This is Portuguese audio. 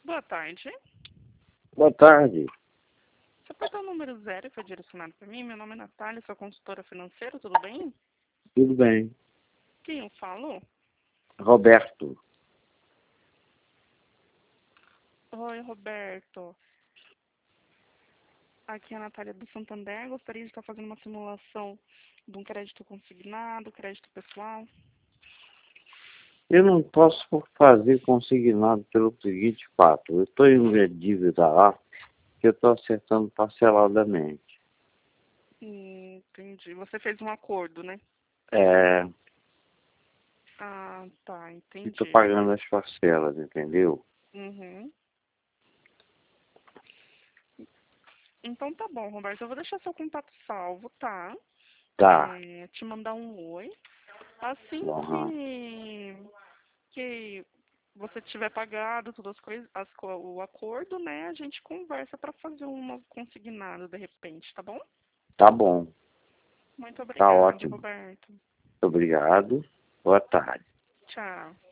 Boa tarde. Boa tarde. Você apertou o número 0 e foi direcionado para mim. Meu nome é Natália, sou consultora financeira, tudo bem? Tudo bem. Quem eu falo? Roberto. Oi, Roberto. Aqui é a Natália do Santander. Gostaria de estar fazendo uma simulação de um crédito consignado, crédito pessoal. Eu não posso fazer consignado pelo seguinte fato. Eu estou em uma dívida lá que eu estou acertando parceladamente. Entendi. Você fez um acordo, né? Ah, tá, Estou entendi. pagando as parcelas, entendeu? Uhum. Então tá bom, Roberto. Eu vou deixar seu contato salvo, tá? Tá. Te mandar um oi. Assim Uhum. que você tiver pagado todas as coisas, o acordo, né? A gente conversa para fazer um novo consignado de repente, tá bom? Tá bom. Muito Tá obrigada, ótimo. Roberto. Obrigado. Boa tarde. Tchau.